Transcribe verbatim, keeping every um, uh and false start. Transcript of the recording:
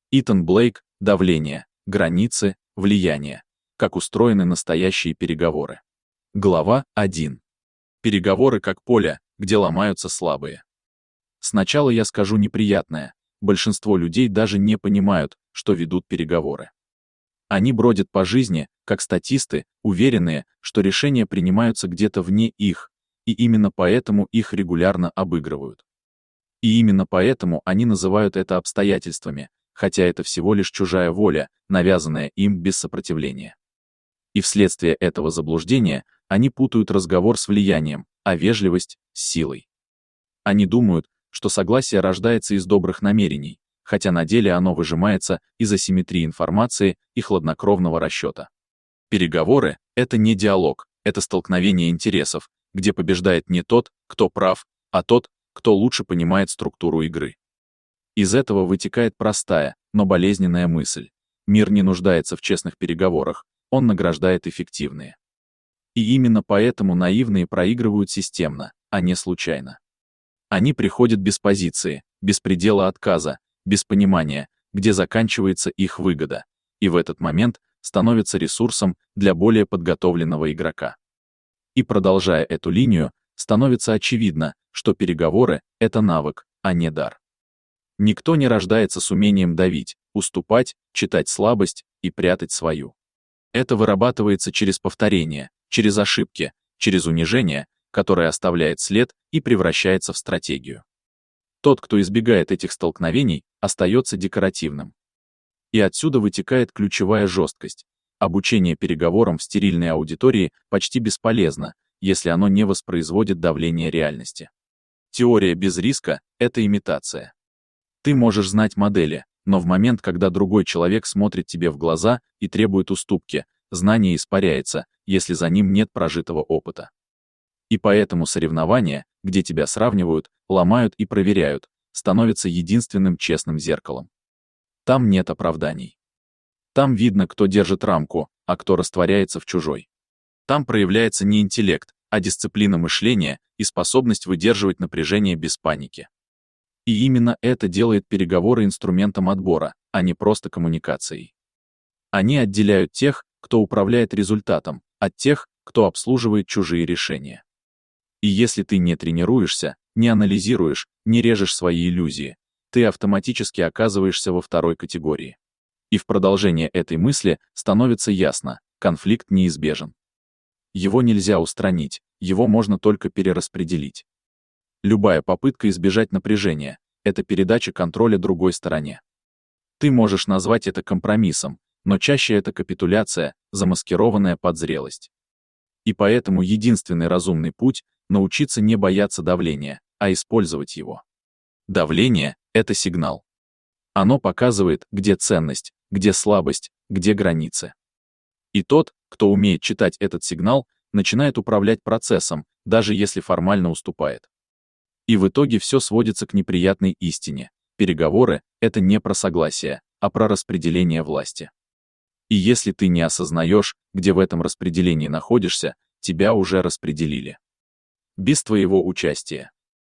Итан Блейк, давление, границы, влияние. Как устроены настоящие переговоры. Глава один. Переговоры как поле, где ломаются слабые. Сначала я скажу неприятное. Большинство людей даже не понимают, что ведут переговоры. Они бродят по жизни, как статисты, уверенные, что решения принимаются где-то вне их, и именно поэтому их регулярно обыгрывают. И именно поэтому они называют это обстоятельствами, хотя это всего лишь чужая воля, навязанная им без сопротивления. И вследствие этого заблуждения они путают разговор с влиянием, а вежливость — с силой. Они думают, что согласие рождается из добрых намерений, хотя на деле оно выжимается из асимметрии информации и хладнокровного расчета. Переговоры — это не диалог, это столкновение интересов, где побеждает не тот, кто прав, а тот, кто лучше понимает структуру игры. Из этого вытекает простая, но болезненная мысль. Мир не нуждается в честных переговорах, он награждает эффективные. И именно поэтому наивные проигрывают системно, а не случайно. Они приходят без позиции, без предела отказа, без понимания, где заканчивается их выгода, и в этот момент становятся ресурсом для более подготовленного игрока. И продолжая эту линию, становится очевидно, что переговоры — это навык, а не дар. Никто не рождается с умением давить, уступать, читать слабость и прятать свою. Это вырабатывается через повторение, через ошибки, через унижение, которое оставляет след и превращается в стратегию. Тот, кто избегает этих столкновений, остается декоративным. И отсюда вытекает ключевая жесткость. Обучение переговорам в стерильной аудитории почти бесполезно, если оно не воспроизводит давление реальности. Теория без риска — это имитация. Ты можешь знать модели, но в момент, когда другой человек смотрит тебе в глаза и требует уступки, знание испаряется, если за ним нет прожитого опыта. И поэтому соревнования, где тебя сравнивают, ломают и проверяют, становятся единственным честным зеркалом. Там нет оправданий. Там видно, кто держит рамку, а кто растворяется в чужой. Там проявляется не интеллект, а дисциплина мышления и способность выдерживать напряжение без паники. И именно это делает переговоры инструментом отбора, а не просто коммуникацией. Они отделяют тех, кто управляет результатом, от тех, кто обслуживает чужие решения. И если ты не тренируешься, не анализируешь, не режешь свои иллюзии, ты автоматически оказываешься во второй категории. И в продолжение этой мысли становится ясно, конфликт неизбежен. Его нельзя устранить, его можно только перераспределить. Любая попытка избежать напряжения — это передача контроля другой стороне. Ты можешь назвать это компромиссом, но чаще это капитуляция, замаскированная под зрелость. И поэтому единственный разумный путь — научиться не бояться давления, а использовать его. Давление — это сигнал. Оно показывает, где ценность, где слабость, где границы. И тот, кто умеет читать этот сигнал, начинает управлять процессом, даже если формально уступает. И в итоге все сводится к неприятной истине. Переговоры — это не про согласие, а про распределение власти. И если ты не осознаешь, где в этом распределении находишься, тебя уже распределили. Без твоего участия.